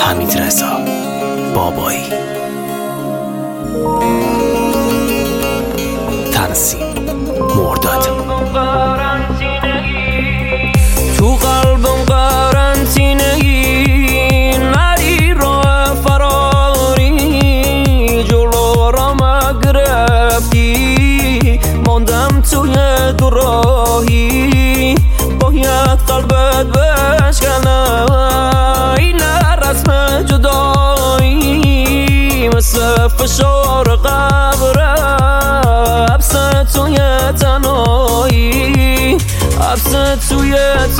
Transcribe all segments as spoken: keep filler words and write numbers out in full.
حمیدرضا بابایی. تنظیم مرداد. تو قلبم قرنطینه‌ای نری راه فراری، جلو را گرفتی ماندم توی دو راهی، باید قلبت بشکنه این رسم جدایی، مثل فشار قبره حبس توی تنهایی، حبس توی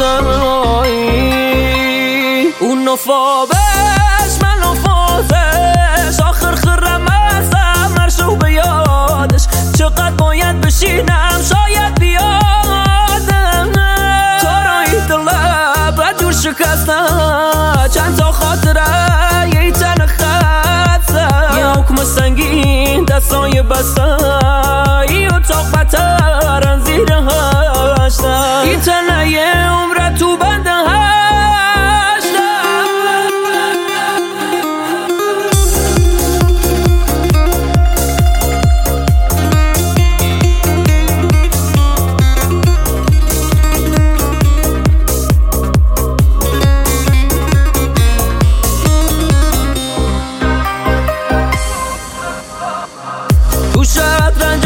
تنهایی. اون نفابش من نفازش، آخر خرم ازم نرشو به یادش، چقدر باید بشینم شاید بیادم، تارای دلم و دور شکسته چند تا خاطره یه تن خسته، یه حکم سنگین دستای بسته، یه اتاق بترن زیر هشته، این تنه یه عمره تو بنده هشته. تو شطرنج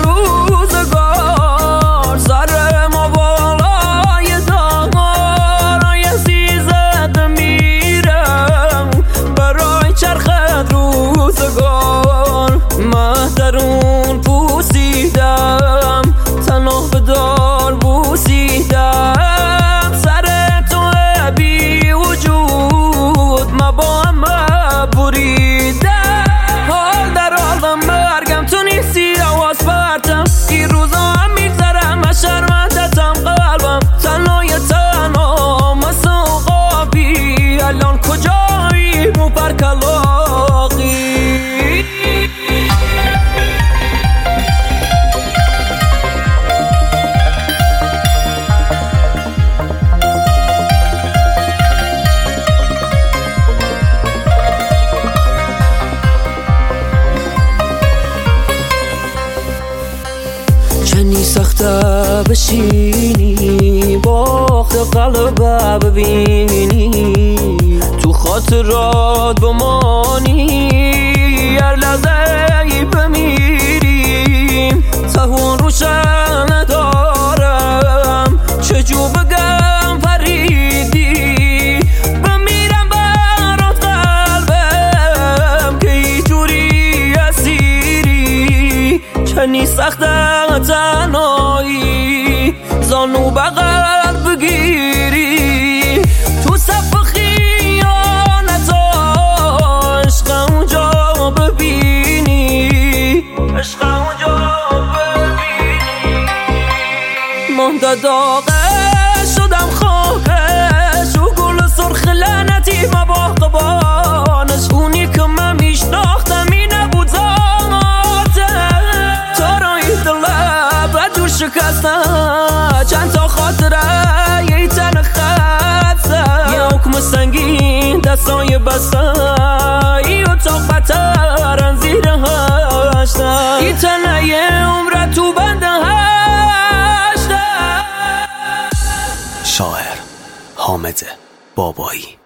روزگار سر ما بالای دار، یه سیزد میرم برای چرخت روزگار، مهترون پوسیدم تنها به دار بوسیدم، سر تو بی وجود ما با هم بریدم، حال در حالم مرگم تو نیستی آواز پرتم، این روزا هم میگذرم از شرمندتم قلبم تنهای تنها مثل قابی، الان کجایی مو پر کلاقی. چنی سخته بشینی باخت قلب ببینی، تو خاطرات بمانی هر لحظه بمیریم، تهون روشن ندارم چجور بگم پریدی، بمیرم برات قلبم که اینجوری اسیری، چنی سخته تنهایی زانو بغل بگیری، تو صف خیانت عشق اونجا ببینی، عشق اونجا ببینی، مانده داغه شدم خاکش و گل سرخ لعنتی ما با قبانش، اونی که من میشناختم این نبود ذاته، تارای دلم و دور شکسته چند تا خاطره یه تن خسته، یه حکم سنگین دستای بسته، یه اتاق بترن زیر هشته، این تنه یه عمره تو بنده هشته. شاعر حامد بابایی.